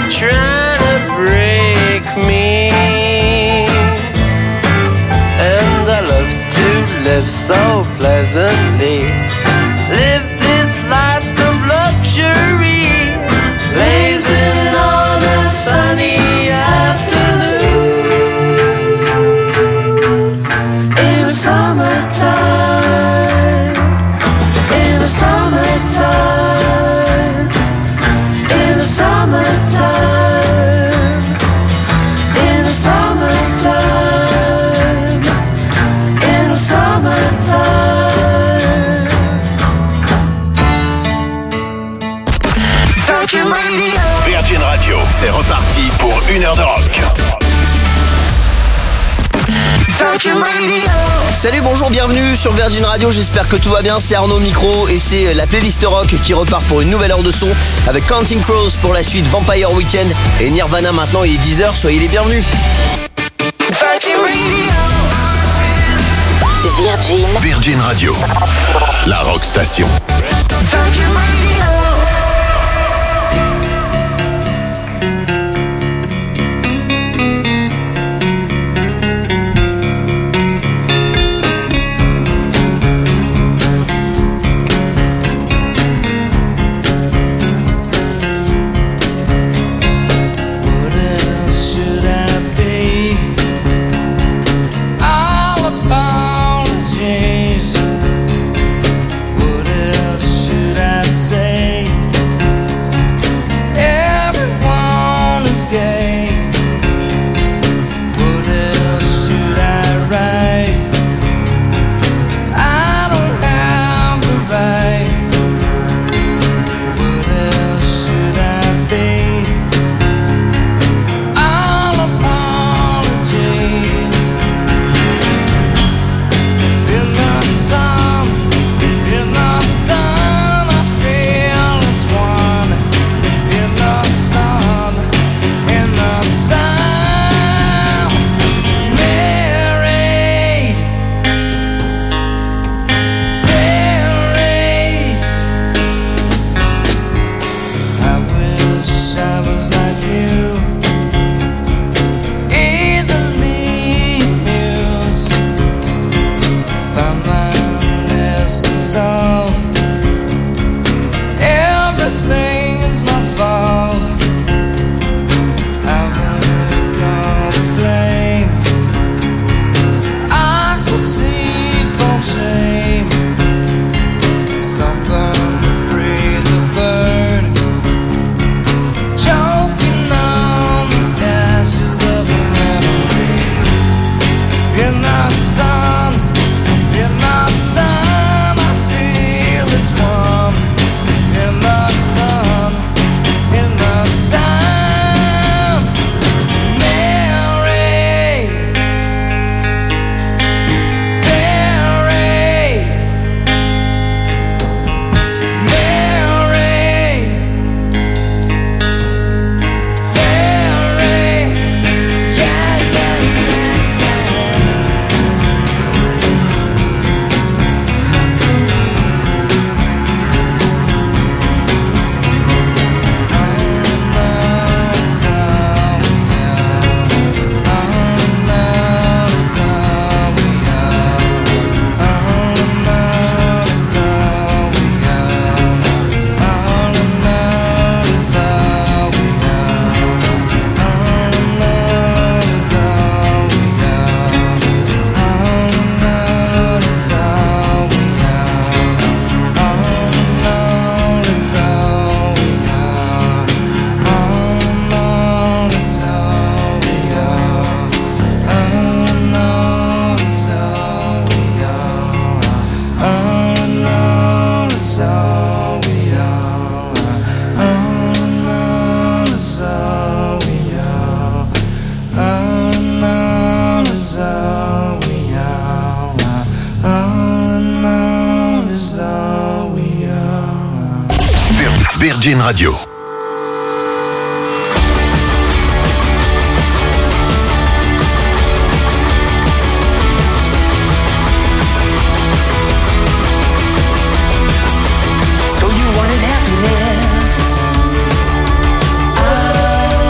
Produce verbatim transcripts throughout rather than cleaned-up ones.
trying to break me. And I love to live so pleasantly. Live this life of luxury, blazing on a sunny afternoon. In the summertime, in the summertime, in the summertime, in the summertime, in the summertime. Virgin Radio. Virgin Radio, c'est reparti pour une heure de rock. Virgin Radio. Salut, bonjour, bienvenue sur Virgin Radio, j'espère que tout va bien, c'est Arnaud Micro et c'est la playlist rock qui repart pour une nouvelle heure de son avec Counting Crows pour la suite, Vampire Weekend et Nirvana. Maintenant il est dix heures, soyez les bienvenus. Virgin Radio. Virgin. Virgin Radio, la rock station. Virgin Radio. Virgin Radio. So you wanted happiness. Oh.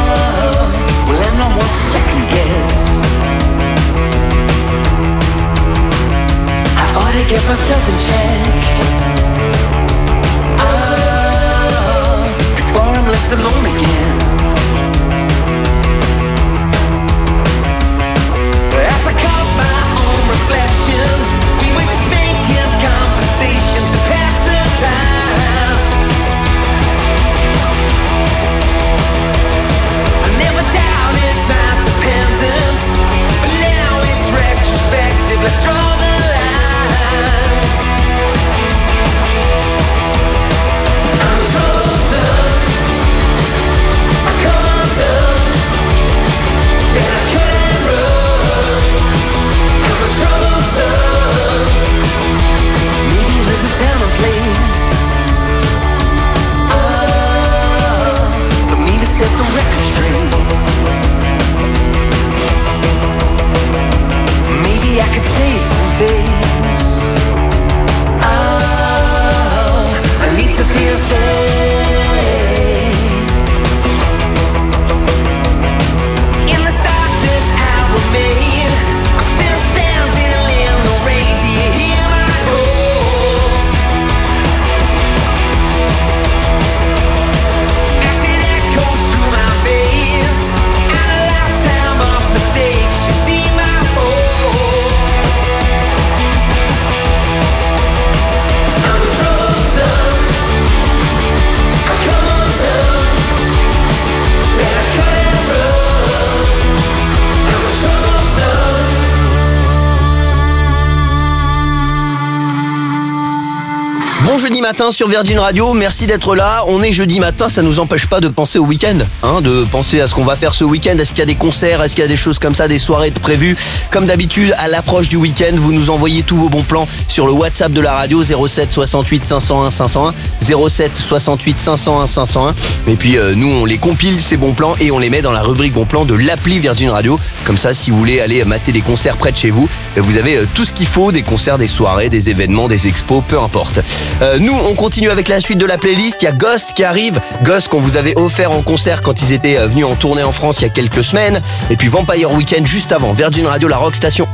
matin sur Virgin Radio, merci d'être là. On est jeudi matin, ça nous empêche pas de penser au week-end, hein, de penser à ce qu'on va faire ce week-end. Est-ce qu'il y a des concerts, est-ce qu'il y a des choses comme ça, des soirées prévues? Comme d'habitude, à l'approche du week-end, vous nous envoyez tous vos bons plans sur le WhatsApp de la radio zéro sept soixante-huit cinq cent un cinq cent un, zéro sept soixante-huit cinq cent un cinq cent un. Et puis euh, nous, on les compile ces bons plans et on les met dans la rubrique bons plans de l'appli Virgin Radio. Comme ça, si vous voulez aller mater des concerts près de chez vous, vous avez euh, tout ce qu'il faut, des concerts, des soirées, des événements, des expos, peu importe. Euh, nous, on continue avec la suite de la playlist. Il y a Ghost qui arrive. Ghost qu'on vous avait offert en concert quand ils étaient venus en tournée en France il y a quelques semaines. Et puis Vampire Weekend juste avant. Virgin Radio, la Rock Station.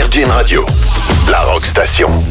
Virgin Radio, la rock station.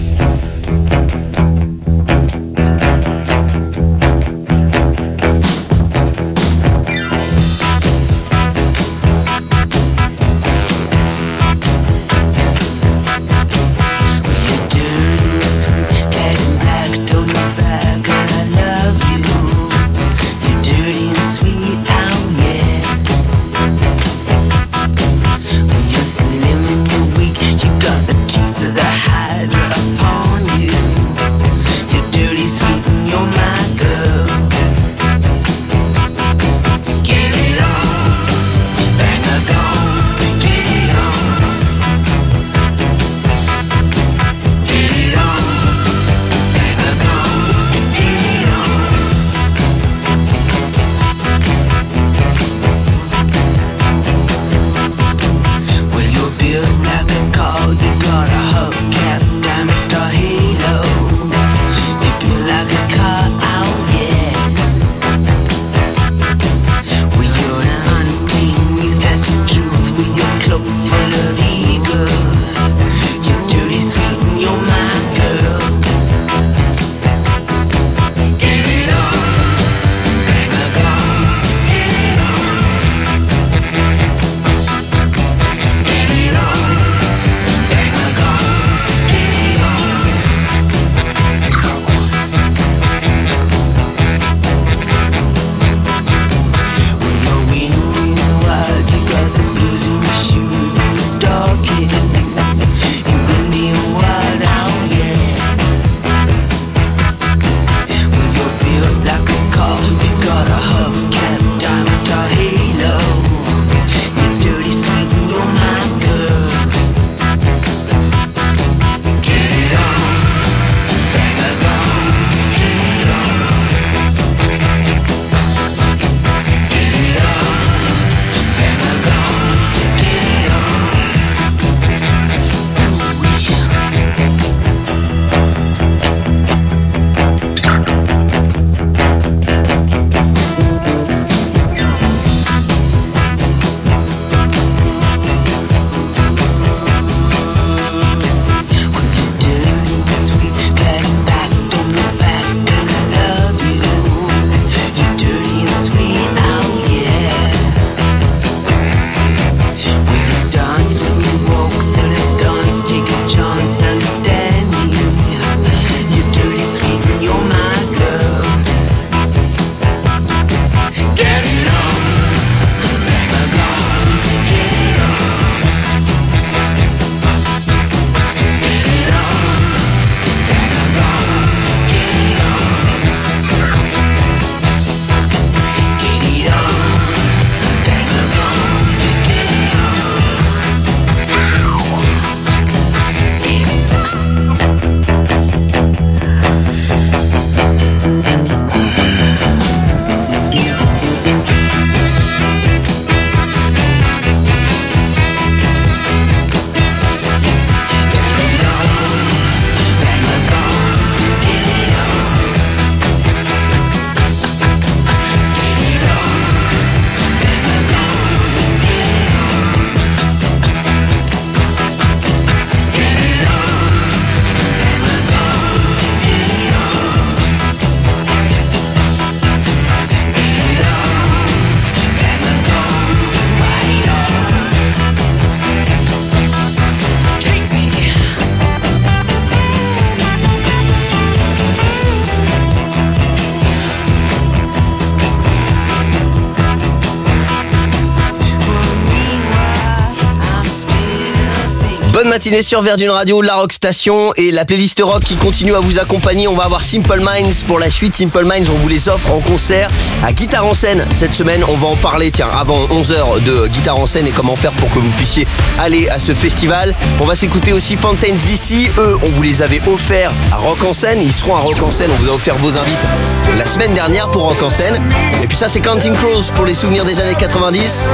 Bonne matinée sur Virgin Radio, la rock station et la playlist rock qui continue à vous accompagner. On va avoir Simple Minds pour la suite. Simple Minds, on vous les offre en concert à Guitare en scène cette semaine. On va en parler, tiens, avant onze heures de Guitare en scène et comment faire pour que vous puissiez aller à ce festival. On va s'écouter aussi Fountains D C. Eux, on vous les avait offerts à Rock en scène. Ils seront à Rock en scène. On vous a offert vos invites la semaine dernière pour Rock en scène. Et puis ça, c'est Counting Crows pour les souvenirs des années quatre-vingt-dix.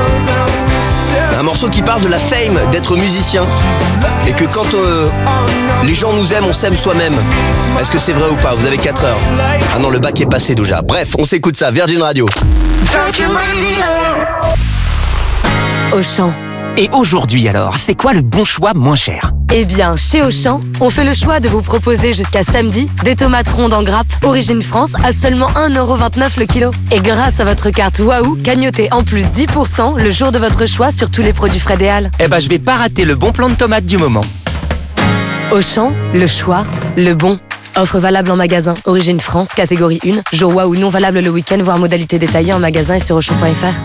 Un morceau qui parle de la fame d'être musicien et que quand euh, les gens nous aiment, on s'aime soi-même. Est-ce que c'est vrai ou pas? Vous avez quatre heures. Ah non, le bac est passé déjà. Bref, on s'écoute ça. Virgin Radio. Virgin Radio. Auchan. Et aujourd'hui alors, c'est quoi le bon choix moins cher ? Eh bien, chez Auchan, on fait le choix de vous proposer jusqu'à samedi des tomates rondes en grappe, origine France, à seulement un euro vingt-neuf le kilo. Et grâce à votre carte Waouh, gagnotez en plus dix pour cent le jour de votre choix sur tous les produits Frédéal. Eh ben, je vais pas rater le bon plan de tomates du moment. Auchan, le choix, le bon. Offre valable en magasin, origine France, catégorie un, jour Waouh non valable le week-end, voire modalité détaillée en magasin et sur auchan point f r.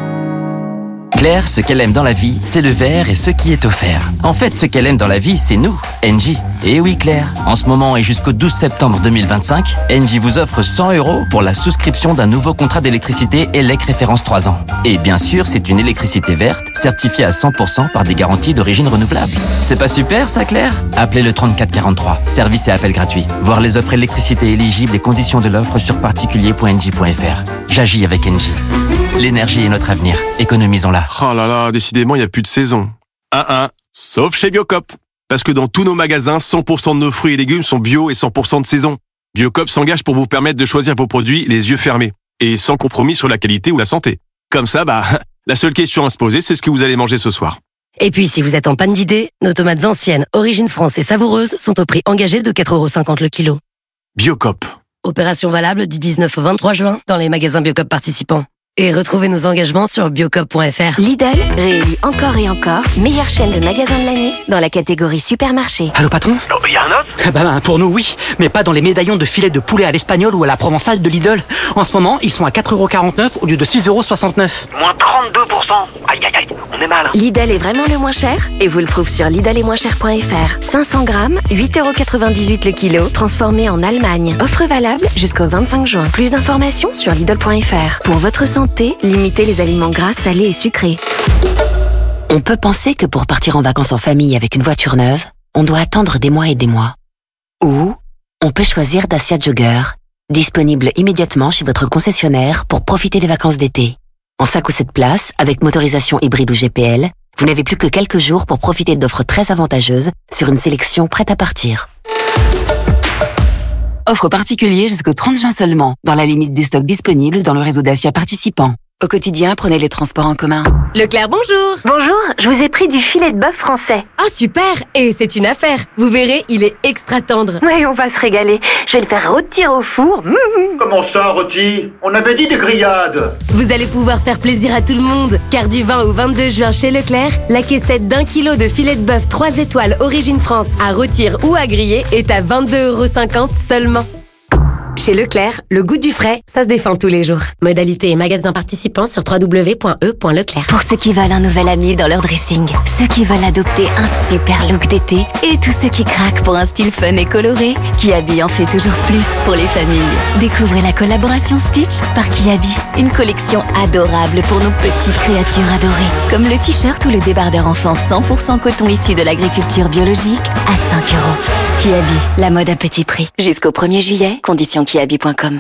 Claire, ce qu'elle aime dans la vie, c'est le verre et ce qui est offert. En fait, ce qu'elle aime dans la vie, c'est nous, Engie. Et oui Claire, en ce moment et jusqu'au douze septembre deux mille vingt-cinq, Engie vous offre cent euros pour la souscription d'un nouveau contrat d'électricité E L E C référence trois ans. Et bien sûr, c'est une électricité verte, certifiée à cent pour cent par des garanties d'origine renouvelable. C'est pas super ça Claire? Appelez le trente-quatre quarante-trois, service et appel gratuit. Voir les offres électricité éligibles et conditions de l'offre sur particulier point engie point f r. J'agis avec Engie. L'énergie est notre avenir, économisons-la. Oh là là, décidément, il n'y a plus de saison. Un un, sauf chez Biocop. Parce que dans tous nos magasins, cent pour cent de nos fruits et légumes sont bio et cent pour cent de saison. Biocop s'engage pour vous permettre de choisir vos produits les yeux fermés. Et sans compromis sur la qualité ou la santé. Comme ça, bah, la seule question à se poser, c'est ce que vous allez manger ce soir. Et puis, si vous êtes en panne d'idées, nos tomates anciennes, origine France et savoureuses sont au prix engagé de quatre euros cinquante le kilo. Biocop. Opération valable du dix-neuf au vingt-trois juin dans les magasins Biocop participants. Et retrouvez nos engagements sur biocop point f r. Lidl, réélu encore et encore, meilleure chaîne de magasins de l'année dans la catégorie supermarché. Allô patron? Il y a un autre? Ah bah, pour nous oui, mais pas dans les médaillons de filet de poulet à l'espagnol ou à la provençale de Lidl. En ce moment, ils sont à quatre euros quarante-neuf au lieu de six euros soixante-neuf. Moins trente-deux pour cent. Aïe aïe aïe, on est mal. Lidl est vraiment le moins cher et vous le trouvez sur lidl et moins cher point f r. cinq cents grammes, huit euros quatre-vingt-dix-huit le kilo, transformé en Allemagne. Offre valable jusqu'au vingt-cinq juin. Plus d'informations sur lidl point f r. Pour votre santé, limitez les aliments gras, salés et sucrés. On peut penser que pour partir en vacances en famille avec une voiture neuve, on doit attendre des mois et des mois. Ou on peut choisir Dacia Jogger, disponible immédiatement chez votre concessionnaire pour profiter des vacances d'été. En cinq ou sept places, avec motorisation hybride ou G P L, vous n'avez plus que quelques jours pour profiter d'offres très avantageuses sur une sélection prête à partir. Offre particulier jusqu'au trente juin seulement, dans la limite des stocks disponibles dans le réseau Dacia participant. Au quotidien, prenez les transports en commun. Leclerc, bonjour. Bonjour, je vous ai pris du filet de bœuf français. Ah super, et c'est une affaire. Vous verrez, il est extra tendre. Oui, on va se régaler. Je vais le faire rôtir au four. Mmh. Comment ça, rôti? On avait dit des grillades. Vous allez pouvoir faire plaisir à tout le monde, car du vingt au vingt-deux juin chez Leclerc, la caissette d'un kilo de filet de bœuf trois étoiles Origine France à rôtir ou à griller est à vingt-deux euros cinquante seulement. Chez Leclerc, le goût du frais, ça se défend tous les jours. Modalité et magasins participants sur w w w point e point leclerc. Pour ceux qui veulent un nouvel ami dans leur dressing, ceux qui veulent adopter un super look d'été et tous ceux qui craquent pour un style fun et coloré, Kiabi en fait toujours plus pour les familles. Découvrez la collaboration Stitch par Kiabi, une collection adorable pour nos petites créatures adorées, comme le t-shirt ou le débardeur enfant cent pour cent coton issu de l'agriculture biologique à cinq euros. Kiabi, la mode à petit prix. Jusqu'au premier juillet, conditions kiabi point com.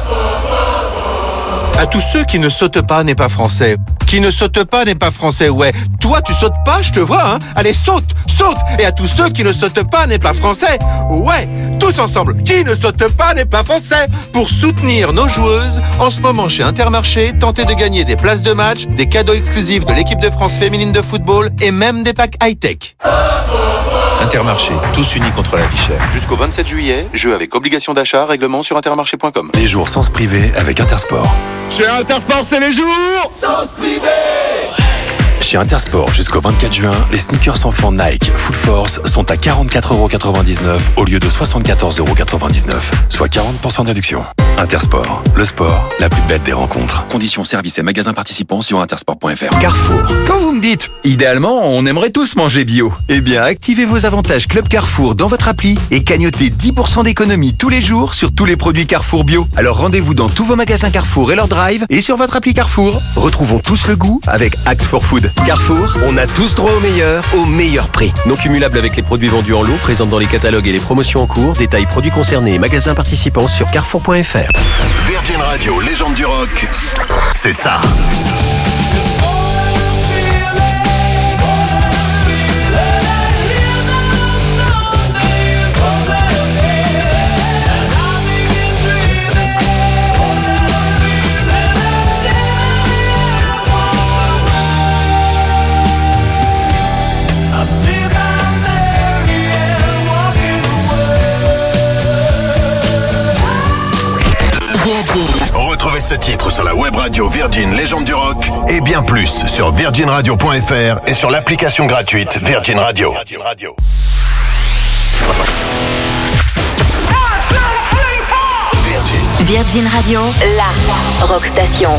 À tous ceux qui ne sautent pas n'est pas français. Qui ne saute pas n'est pas français, ouais. Toi, tu sautes pas, je te vois, hein. Allez, saute, saute. Et à tous ceux qui ne sautent pas n'est pas français, ouais. Tous ensemble, qui ne saute pas n'est pas français. Pour soutenir nos joueuses, en ce moment chez Intermarché, tentez de gagner des places de match, des cadeaux exclusifs de l'équipe de France féminine de football et même des packs high-tech. Intermarché, tous unis contre la vie chère. Jusqu'au vingt-sept juillet, jeu avec obligation d'achat, règlement sur intermarché point com. Les jours sans se priver avec Intersport. Chez Intersport, c'est les jours sans se priver. Chez Intersport, jusqu'au vingt-quatre juin, les sneakers enfants Nike Full Force sont à quarante-quatre euros quatre-vingt-dix-neuf au lieu de soixante-quatorze euros quatre-vingt-dix-neuf, soit quarante pour cent de réduction. Intersport, le sport, la plus belle des rencontres. Conditions, services et magasins participants sur intersport point f r. Carrefour. Quand vous me dites, idéalement, on aimerait tous manger bio. Eh bien, activez vos avantages Club Carrefour dans votre appli et cagnotez dix pour cent d'économie tous les jours sur tous les produits Carrefour bio. Alors rendez-vous dans tous vos magasins Carrefour et leur drive et sur votre appli Carrefour. Retrouvons tous le goût avec Act for Food. Carrefour, on a tous droit au meilleur, au meilleur prix. Non cumulable avec les produits vendus en lot, présents dans les catalogues et les promotions en cours. Détails produits concernés et magasins participants sur carrefour point f r. Virgin Radio, légende du rock, c'est ça. ce titre sur la web radio Virgin Légende du Rock et bien plus sur virgin radio point f r et sur l'application gratuite Virgin Radio. Virgin Radio, la rock station.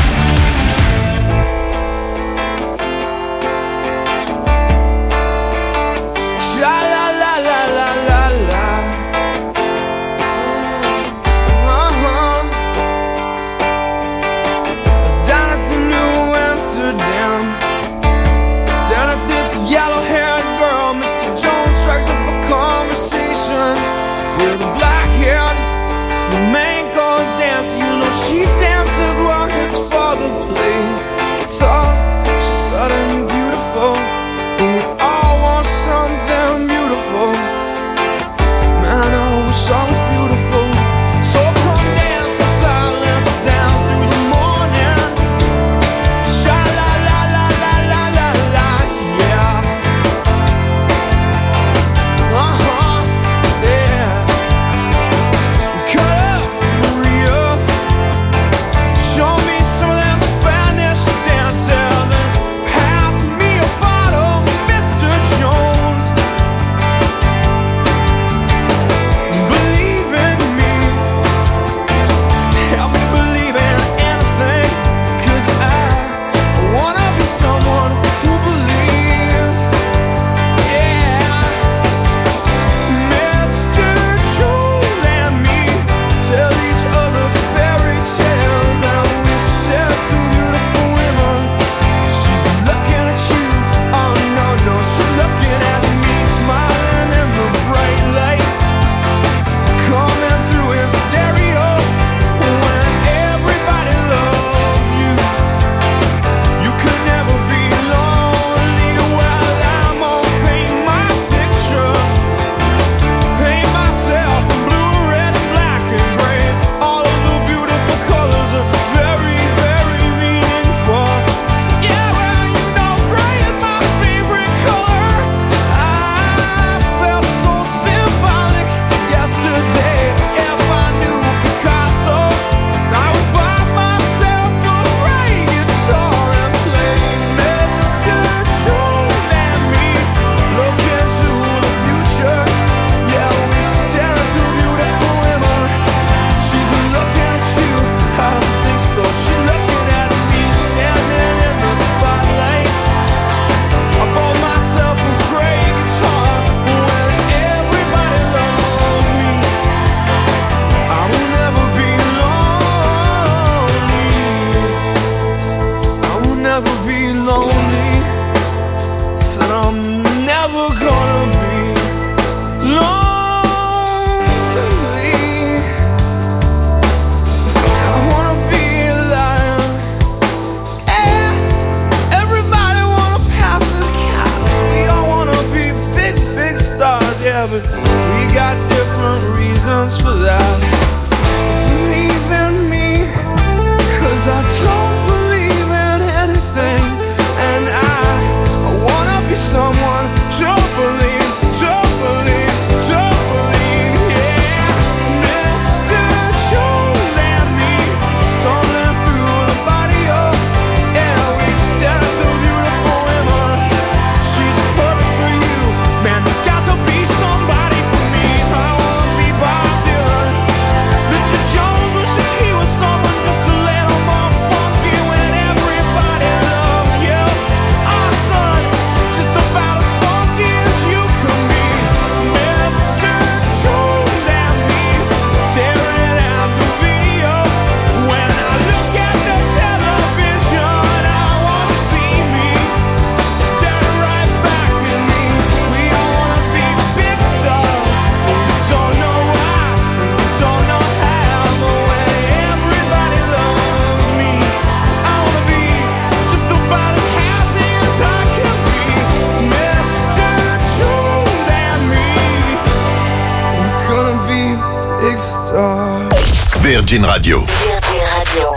Virgin Radio. Virgin Radio.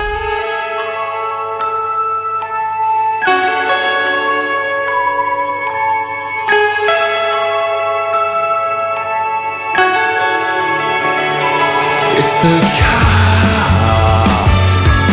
It's the chaos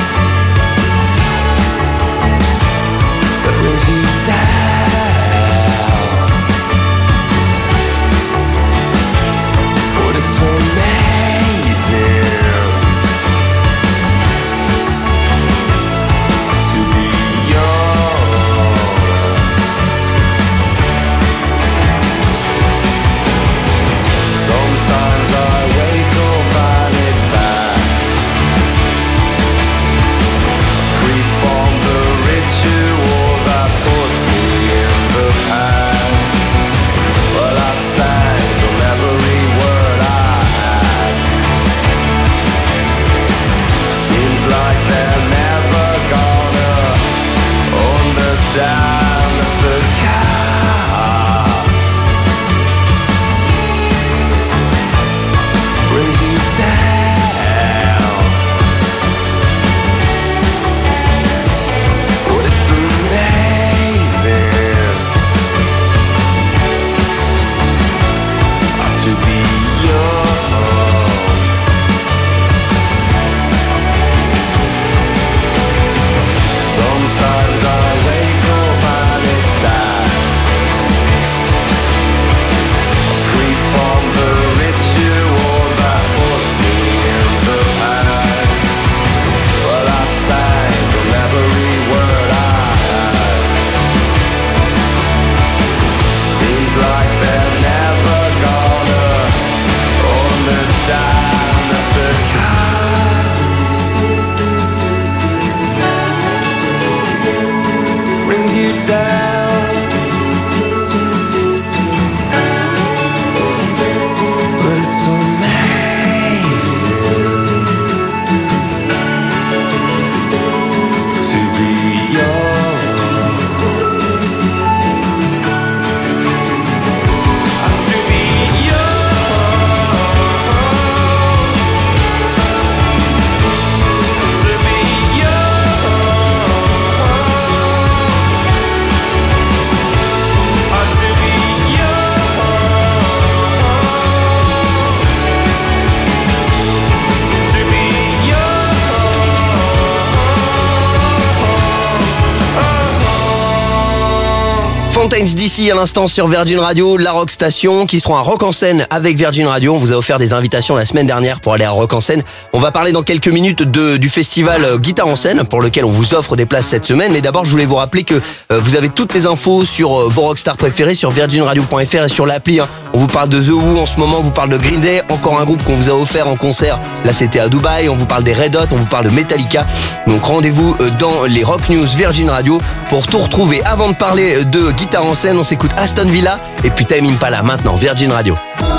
Fontaines D C à l'instant sur Virgin Radio, la Rock Station, qui seront à Rock en Seine avec Virgin Radio. On vous a offert des invitations la semaine dernière pour aller à Rock en Seine. On va parler dans quelques minutes de, du festival Guitare en Seine, pour lequel on vous offre des places cette semaine. Mais d'abord, je voulais vous rappeler que euh, vous avez toutes les infos sur euh, vos rockstars préférés sur virgin radio point f r et sur l'appli. Hein. On vous parle de The Who en ce moment, on vous parle de Green Day, encore un groupe qu'on vous a offert en concert. Là, c'était à Dubaï. On vous parle des Red Hot, on vous parle de Metallica. Donc rendez-vous euh, dans les Rock News Virgin Radio pour tout retrouver. Avant de parler de Guitare en Seine, on s'écoute Aston Villa et puis Tame Impala maintenant, Virgin Radio.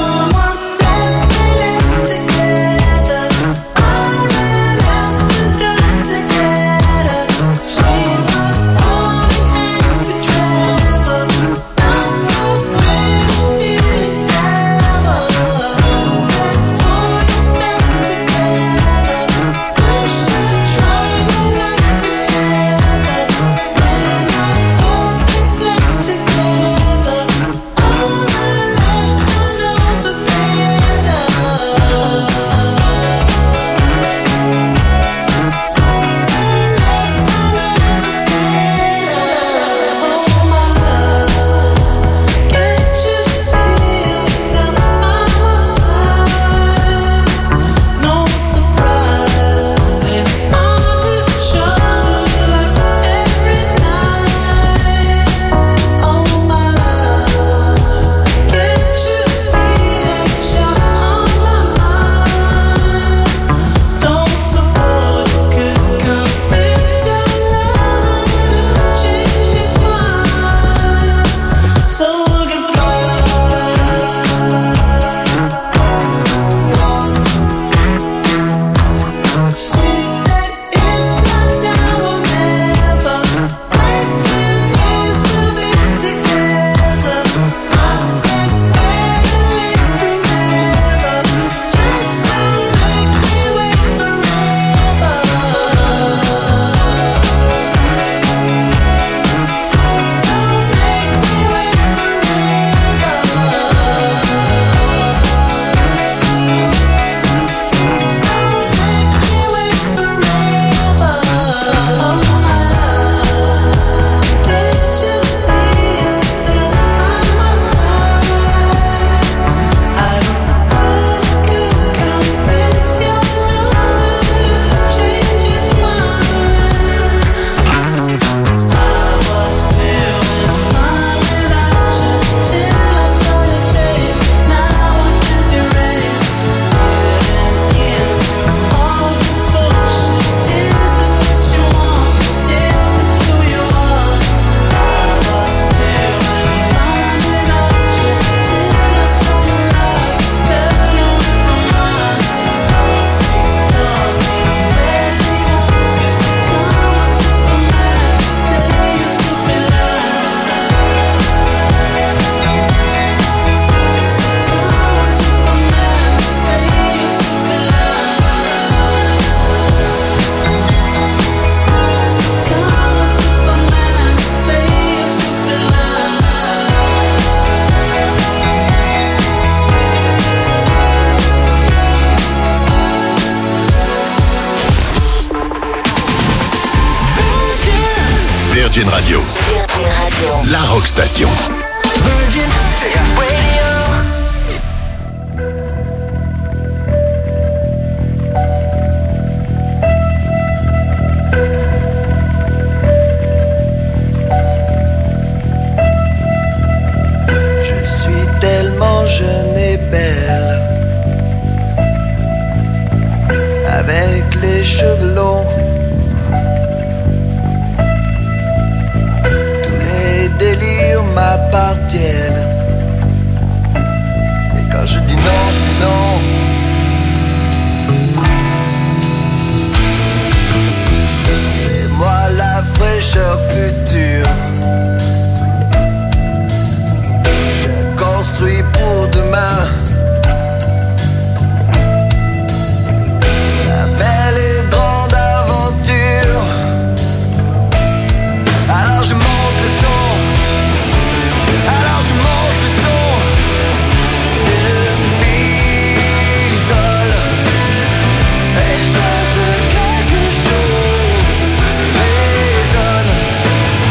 Virgin Radio. La Rock Station. Virgin Je suis tellement jeune et belle, avec les cheveux longs. Délires m'appartiennent. Et quand je dis non, c'est non. C'est moi la fraîcheur future. Je construis pour demain. La belle et grande aventure. Alors je monte le son. Alors je monte le son et je m'isole et change quelque chose, résonne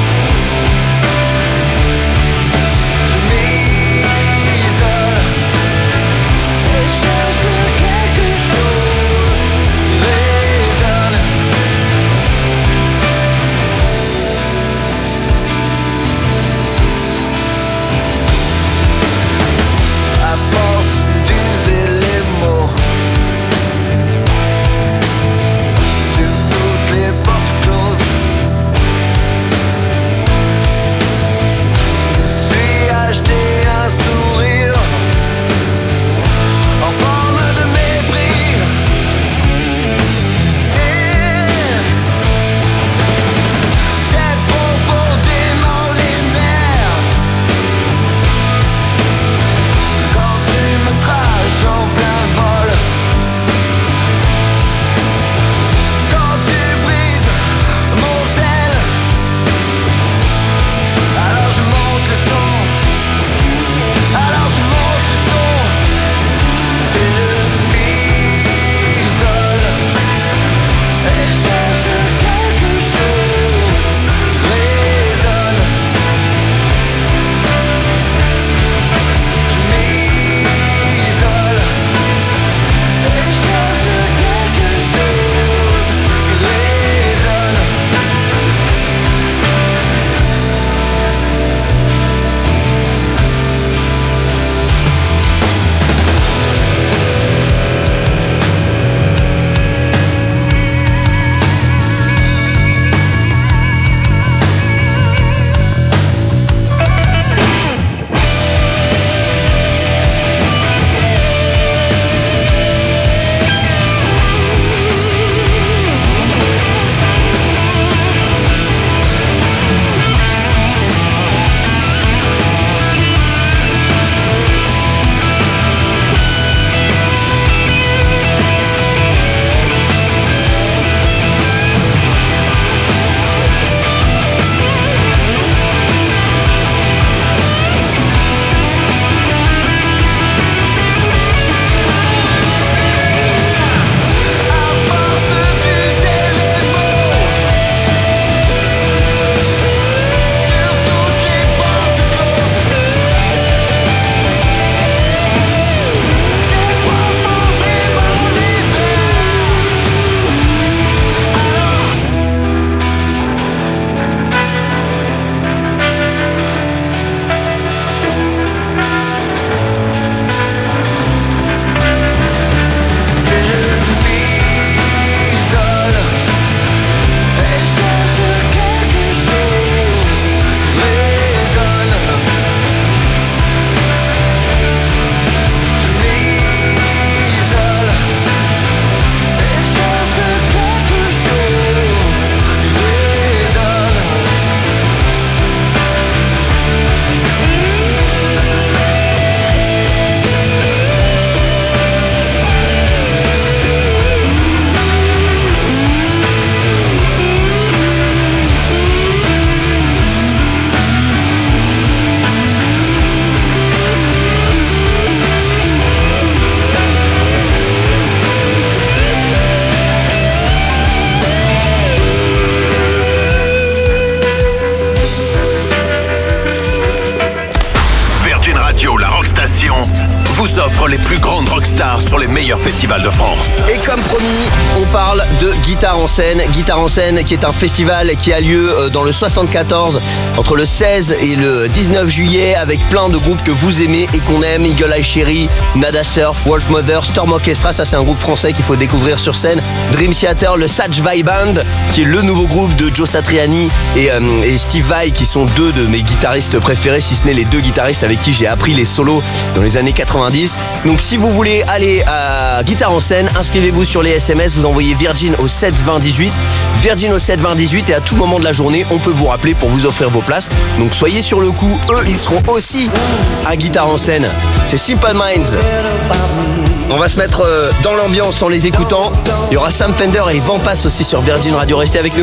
vous offre les plus grandes rockstars sur les meilleurs festivals de France. Et comme promis, on parle de Guitare en scène. Guitare en scène qui est un festival qui a lieu dans le soixante-quatorze entre le seize et le dix-neuf juillet avec plein de groupes que vous aimez et qu'on aime. Eagle Eye Cherry, Nada Surf, Wolf Mother, Storm Orchestra, ça c'est un groupe français qu'il faut découvrir sur scène. Dream Theater, le Satch Vai Band qui est le nouveau groupe de Joe Satriani et, euh, et Steve Vai qui sont deux de mes guitaristes préférés, si ce n'est les deux guitaristes avec qui j'ai appris les solos dans les années quatre-vingt-dix. Donc si vous voulez aller à Guitare en scène, inscrivez-vous sur les S M S, vous envoyez Virgin au sept vingt dix-huit, Virgin au sept vingt dix-huit et à tout moment de la journée, on peut vous rappeler pour vous offrir vos places. Donc soyez sur le coup, eux ils seront aussi à Guitare en scène. C'est Simple Minds. On va se mettre dans l'ambiance en les écoutant. Il y aura Sam Fender et Vampas aussi sur Virgin Radio. Restez avec nous.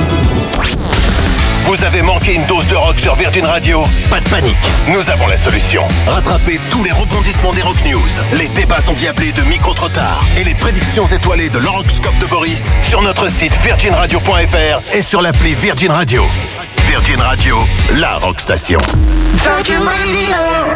Vous avez manqué une dose de rock sur Virgin Radio? Pas de panique, nous avons la solution. Rattrapez tous les rebondissements des Rock News, les débats endiablés de Micro Trottard et les prédictions étoilées de l'horoscope de Boris sur notre site virgin radio point f r et sur l'appli Virgin Radio. Virgin Radio, la rock station. Virgin Radio.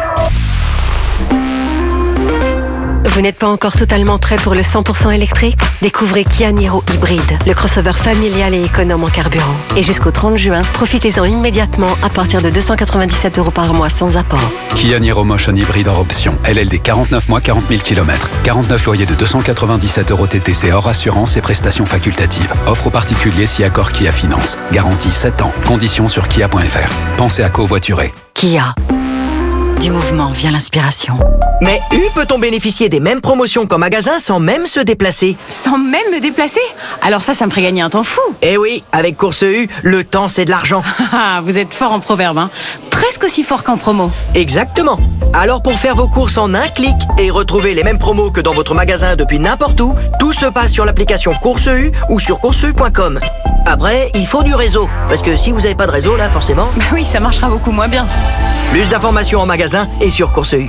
Vous n'êtes pas encore totalement prêt pour le cent pour cent électrique? Découvrez Kia Niro Hybride, le crossover familial et économe en carburant. Et jusqu'au trente juin, profitez-en immédiatement à partir de deux cent quatre-vingt-dix-sept euros par mois sans apport. Kia Niro Motion Hybride hors option. L L D quarante-neuf mois, quarante mille kilomètres. quarante-neuf loyers de deux cent quatre-vingt-dix-sept euros T T C hors assurance et prestations facultatives. Offre aux particuliers si accord Kia Finance. Garantie sept ans. Conditions sur kia point f r. Pensez à covoiturer. Kia. Du mouvement vient l'inspiration. Mais U peut-on bénéficier des mêmes promotions qu'en magasin sans même se déplacer? Sans même me déplacer? Alors ça, ça me ferait gagner un temps fou. Eh oui, avec Course U, le temps c'est de l'argent. Vous êtes fort en proverbe, hein. Presque aussi fort qu'en promo. Exactement. Alors pour faire vos courses en un clic et retrouver les mêmes promos que dans votre magasin depuis n'importe où, tout se passe sur l'application Course U ou sur course u point com. Après, il faut du réseau, parce que si vous n'avez pas de réseau là, forcément... Bah oui, ça marchera beaucoup moins bien. Plus d'informations en magasin et sur Course U.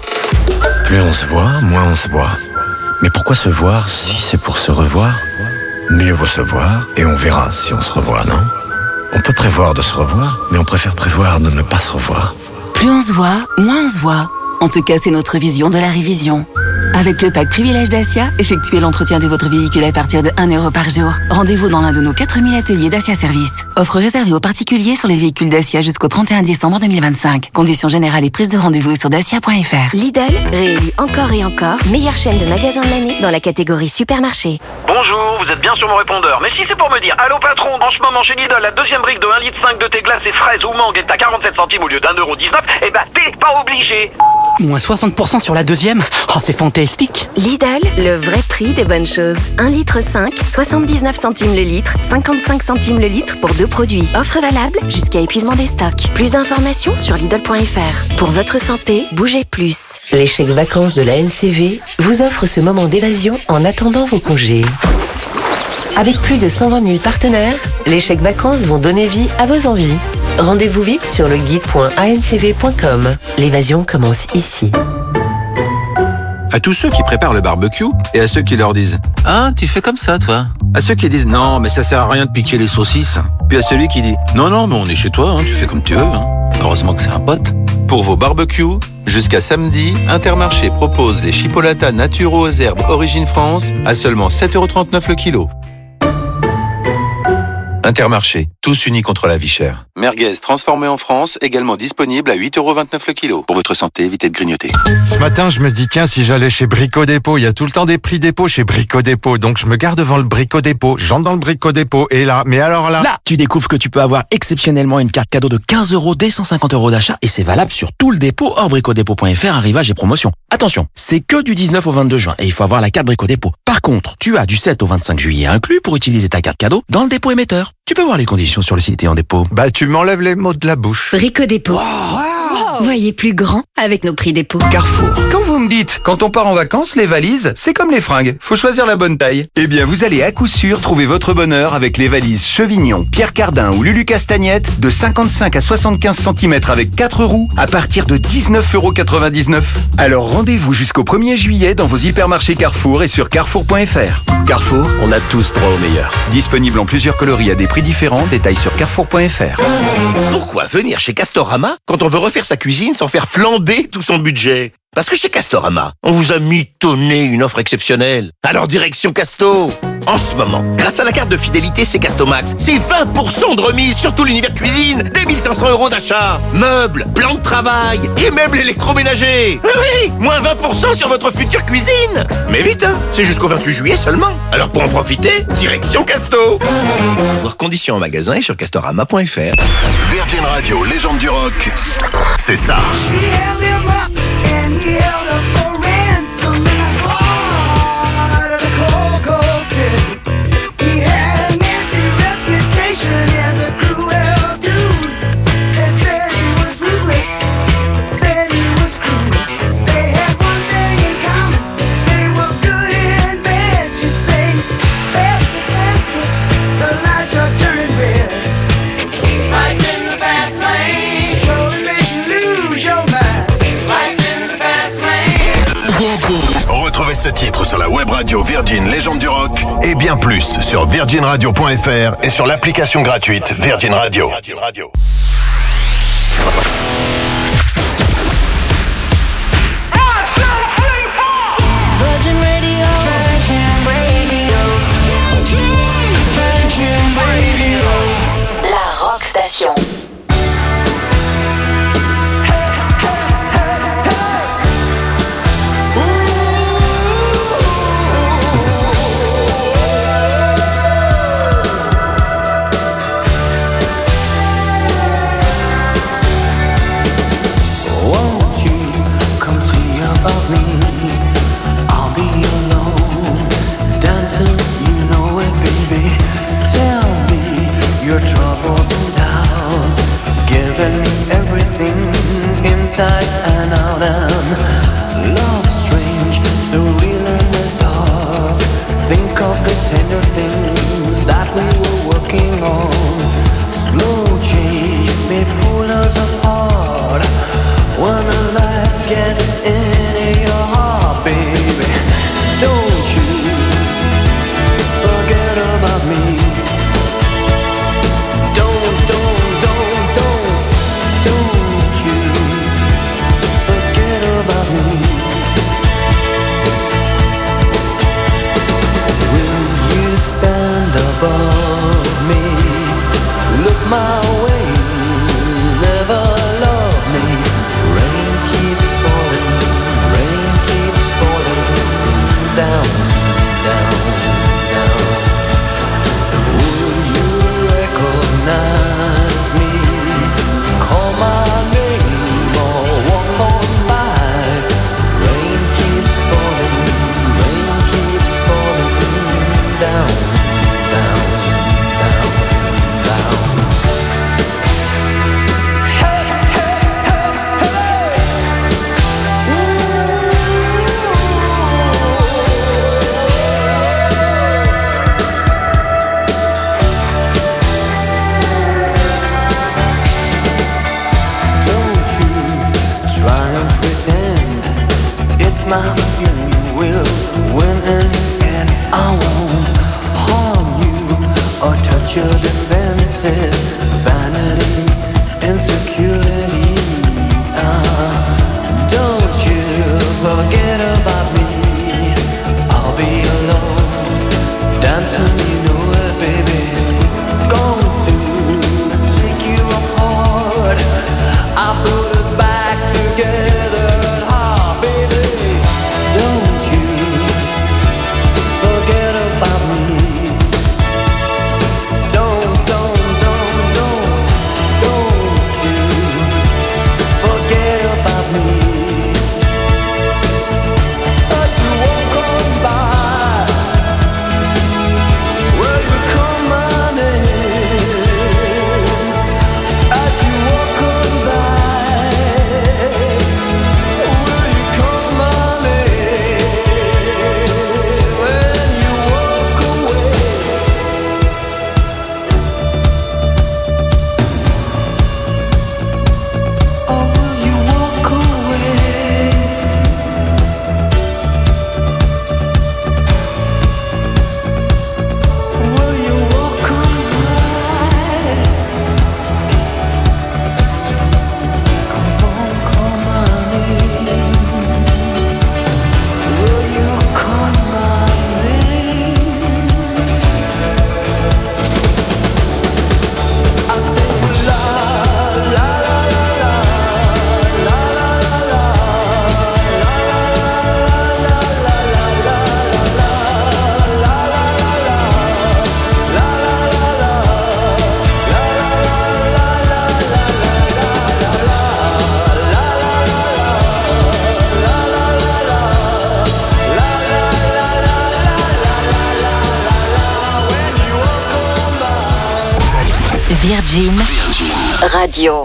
Plus on se voit, moins on se voit. Mais pourquoi se voir si c'est pour se revoir? Mieux vaut se voir et on verra si on se revoit, non? On peut prévoir de se revoir, mais on préfère prévoir de ne pas se revoir. Plus on se voit, moins on se voit. En tout cas, c'est notre vision de la révision. Avec le pack Privilège Dacia, effectuez l'entretien de votre véhicule à partir de un euro par jour. Rendez-vous dans l'un de nos quatre mille ateliers Dacia Service. Offre réservée aux particuliers sur les véhicules Dacia jusqu'au trente et un décembre deux mille vingt-cinq. Conditions générales et prise de rendez-vous sur dacia point f r. Lidl, réélu encore et encore, meilleure chaîne de magasins de l'année dans la catégorie supermarché. Bonjour, vous êtes bien sur mon répondeur. Mais si c'est pour me dire, allô patron, en ce moment chez Lidl, la deuxième brique de un litre cinq de thé glacé fraises ou mangue est à quarante-sept centimes au lieu d'un euro dix-neuf, eh ben t'es pas obligé. Moins soixante pour cent sur la deuxième? Oh, c'est fantastique. Lidl, le vrai prix des bonnes choses. un litre cinq, soixante-dix-neuf centimes le litre, cinquante-cinq centimes le litre pour deux produits. Offre valable jusqu'à épuisement des stocks. Plus d'informations sur lidl point f r. Pour votre santé, bougez plus. Les chèques vacances de la N C V vous offrent ce moment d'évasion en attendant vos congés. Avec plus de cent vingt mille partenaires, les chèques vacances vont donner vie à vos envies. Rendez-vous vite sur le guide point a n c v point com. L'évasion commence ici. À tous ceux qui préparent le barbecue et à ceux qui leur disent « Ah, tu fais comme ça, toi ?» À ceux qui disent « Non, mais ça sert à rien de piquer les saucisses. » Puis à celui qui dit « Non, non, mais on est chez toi, hein, tu fais comme tu veux. Hein. » Heureusement que c'est un pote. Pour vos barbecues, jusqu'à samedi, Intermarché propose les chipolatas naturaux aux herbes Origine France à seulement sept euros trente-neuf le kilo. Intermarché, tous unis contre la vie chère. Merguez transformée en France, également disponible à huit euros vingt-neuf le kilo. Pour votre santé, évitez de grignoter. Ce matin, je me dis, tiens, si j'allais chez Brico Dépôt, il y a tout le temps des prix dépôt chez Brico Dépôt. Donc, je me gare devant le Brico Dépôt, j'entre dans le Brico Dépôt, et là, mais alors là... Là, tu découvres que tu peux avoir exceptionnellement une carte cadeau de quinze euros dès cent cinquante euros d'achat, et c'est valable sur tout le dépôt hors brico dépôt point f r, arrivage et promotion. Attention, c'est que du dix-neuf au vingt-deux juin, et il faut avoir la carte Brico Dépôt. Par contre, tu as du sept au vingt-cinq juillet inclus pour utiliser ta carte cadeau dans le dépôt émetteur. Tu peux voir les conditions sur le site et en dépôt. Bah, tu m'enlèves les mots de la bouche. Brico Dépôt. Wow. Voyez plus grand avec nos prix dépôt. Carrefour. Quand vous me dites, quand on part en vacances, les valises, c'est comme les fringues. Faut choisir la bonne taille. Eh bien, vous allez à coup sûr trouver votre bonheur avec les valises Chevignon, Pierre Cardin ou Lulu Castagnette de cinquante-cinq à soixante-quinze centimètres avec quatre roues à partir de dix-neuf euros quatre-vingt-dix-neuf. Alors rendez-vous jusqu'au premier juillet dans vos hypermarchés Carrefour et sur carrefour point f r. Carrefour, on a tous droit au meilleur. Disponible en plusieurs coloris à des prix différents, détails sur carrefour point f r. Pourquoi venir chez Castorama quand on veut refaire sa cuisine sans faire flamber tout son budget ? Parce que chez Castorama, on vous a mitonné une offre exceptionnelle. Alors direction Casto. En ce moment, grâce à la carte de fidélité C'est Castomax, c'est vingt pour cent de remise sur tout l'univers cuisine, dès mille cinq cents euros d'achat. Meubles, plans de travail et même l'électroménager. Oui, oui, moins vingt pour cent sur votre future cuisine. Mais vite, hein, c'est jusqu'au vingt-huit juillet seulement. Alors pour en profiter, direction Casto. Voir conditions en magasin et sur castorama point f r. Virgin Radio, légende du rock, c'est ça. Retrouvez ce titre sur la web radio Virgin Légende du Rock et bien plus sur virgin radio point f r et sur l'application gratuite Virgin Radio. Virgin Radio. Virgin Radio. Virgin Radio. La Rock Station. Inside and out and love strange, so real in the dark. Think of the tender things that we were working on. Slow change may pull us apart when the light gets into your heart, baby. Don't you forget about me. Don't, don't, don't, don't, don't you about me. Will you stand above me? Look my way, never love me. Rain keeps falling, rain keeps falling down, down, down. Will you recognize me? Call my name or walk on by. Rain keeps falling, rain keeps falling down, down, down, down. Hey, hey, hey, hey. Ooh. Don't you try and pretend it's my feeling will win and I won't harm you or touch your defenses. Vanity, insecurity. Ah, don't you forget about me. I'll be alone, dancing, you know it, baby. Going to take you apart. I put us back together. Ah, baby, don't you forget about me. Don't, don't, don't, don't. Virgin Radio.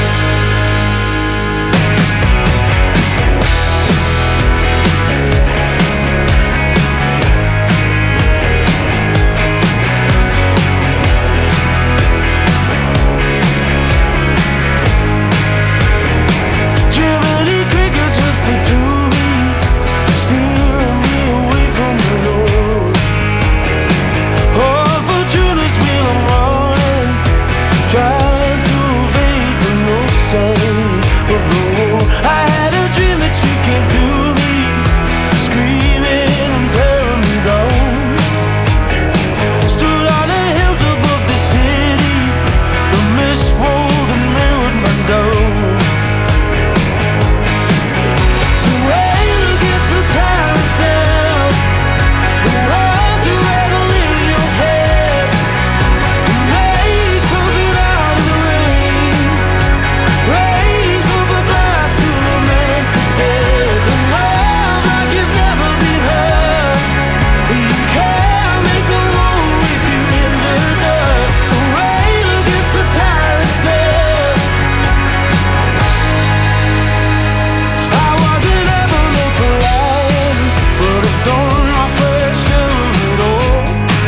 Trying to evade the notion of the war. I had a dream that you came to me, screaming and tearing me down. Stood on the hills above the city, the mist rolled and mirrored my down. So when it gets so tired now, the words are rattling in your head. Make something out of the rain. Raise up a glass to lament the dead. The love like you've never been hurt. You can't make the wrong if you in the dirt. So rain against the tyrant's snare. I wasn't ever meant to lie, but I've done my fair share of it all.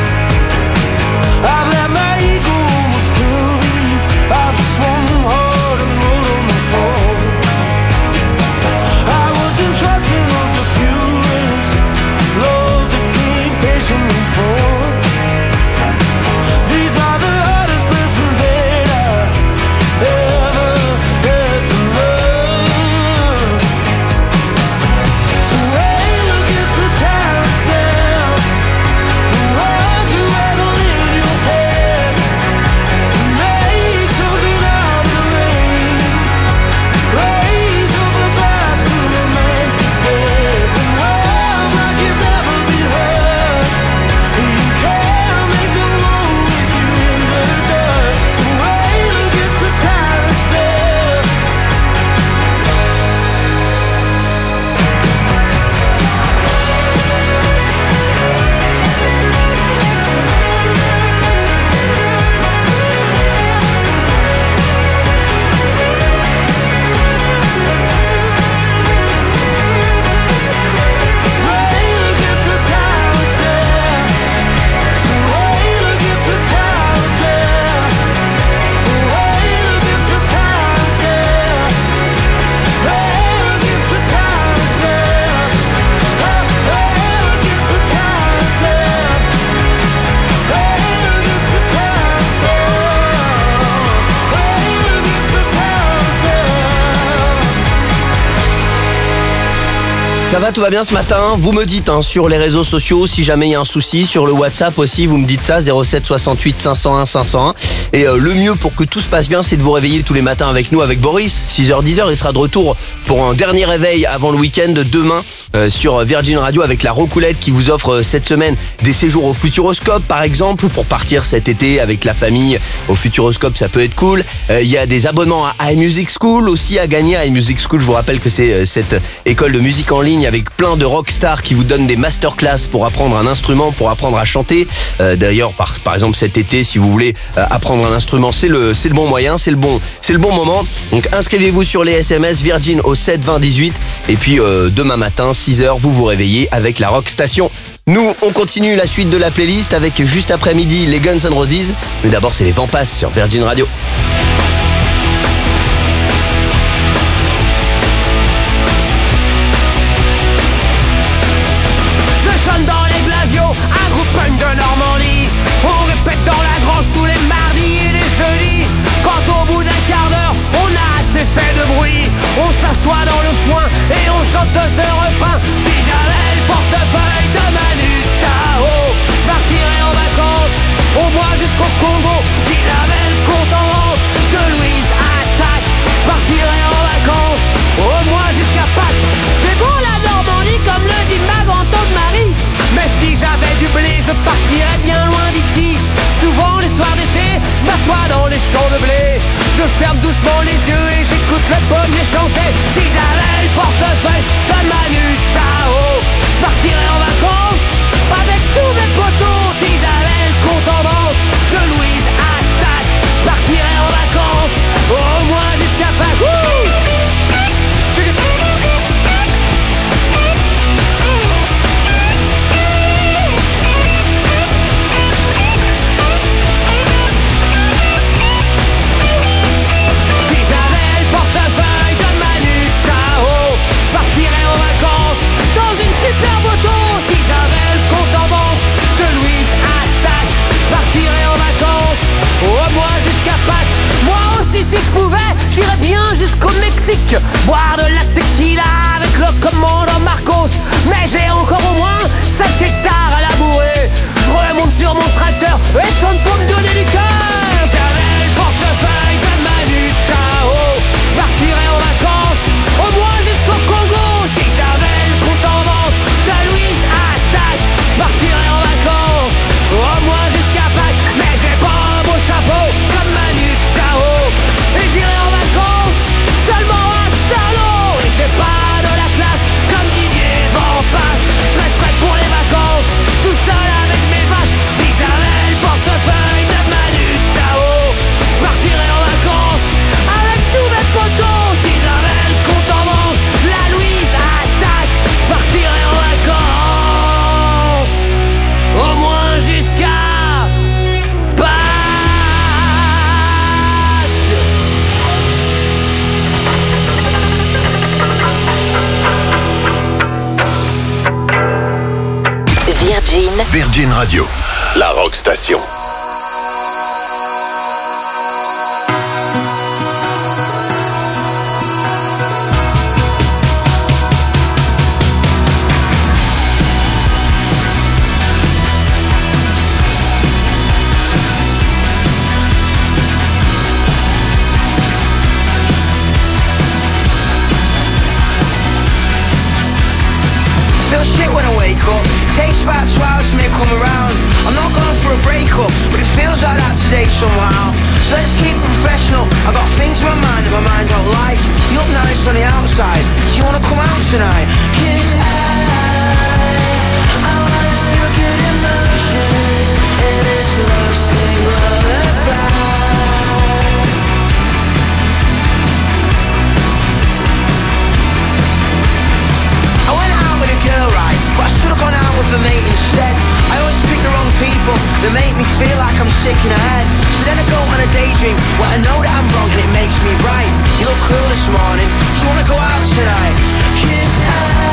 I've let my ego almost kill me. I've swung hard and rolled on the fall. I wasn't trusting of the purest love that came patiently for. These are the hardest lessons that I ever had to learn. So rain against the tyrants now. The words are rattling in your head. Make something out of the rain. Raise up a glass to lament the dead. The love like you've never been hurt. You can't make the wrong if you in the dirt. So rain against the tyrants now. Rain against the tyrants now. So rain against the tyrants now. Rain against the tyrants now. Rain against the tyrants now. Rain against the tyrants now. Rain against the tyrants now. Rain against the tyrants now. Ça va, tout va bien ce matin? Vous me dites hein, sur les réseaux sociaux si jamais il y a un souci, sur le WhatsApp aussi, vous me dites ça, zéro sept soixante-huit cinq cent un cinq cent un. Et euh, le mieux pour que tout se passe bien, c'est de vous réveiller tous les matins avec nous, avec Boris. six heures dix heures, il sera de retour pour un dernier réveil avant le week-end demain euh, sur Virgin Radio avec la Roucoulette qui vous offre euh, cette semaine des séjours au Futuroscope par exemple pour partir cet été avec la famille au Futuroscope, ça peut être cool. Euh, Il y a des abonnements à iMusic School aussi à gagner. iMusic School, je vous rappelle que c'est euh, cette école de musique en ligne avec plein de rockstars qui vous donnent des masterclass pour apprendre un instrument, pour apprendre à chanter. Euh, D'ailleurs, par, par exemple cet été, si vous voulez euh, apprendre un instrument, c'est le c'est le bon moyen, c'est le bon c'est le bon moment. Donc inscrivez-vous sur les S M S Virgin au sept vingt dix-huit et puis euh, demain matin six heures, vous vous réveillez avec la Rock Station. Nous, on continue la suite de la playlist avec juste après midi les Guns N' Roses. Mais d'abord, c'est les Vampas sur Virgin Radio. Je sonne dans les Glavios, un groupe punk de Normandie. On répète dans la grange tous les mardis et les jeudis. Quand au bout d'un quart d'heure, on a assez fait de bruit, on s'assoit dans le foin et on chante ce refrain. Si j'avais le portefeuille de Manu Chao, je partirais en vacances, au moins jusqu'au Congo. Si j'avais le compte en banque de Louise Attaque, je partirais en vacances, au moins jusqu'à Pâques. C'est bon la Normandie comme le dit ma grand-tante Marie. Mais si j'avais du blé, je partirais bien loin d'ici. Souvent les soirs d'été, je m'assois dans les champs de blé. Je ferme doucement les yeux et j'écoute le pommier chanter. Si j'avais le portefeuille de Manu Chao, je partirais en vacances avec tous mes potos. Si j'avais le compte en banque de Louise Attaque, je partirais Virgin. Virgin Radio, la rock station. Feel shit when I wake up. Takes about two hours for me to come around. I'm not going for a breakup, but it feels like that today somehow. So let's keep it professional. I got things in my mind that my mind don't like. You look nice on the outside. Do you wanna come out tonight? 'Cause I, I wanna feel good emotions in this love single lullaby. I went out with a girl, right, but I should've gone out with a mate instead. I always pick the wrong people that make me feel like I'm sick in the head. So then I go on a daydream, well I know that I'm wrong and it makes me right. You look cool this morning, do you wanna go out tonight? 'Cause I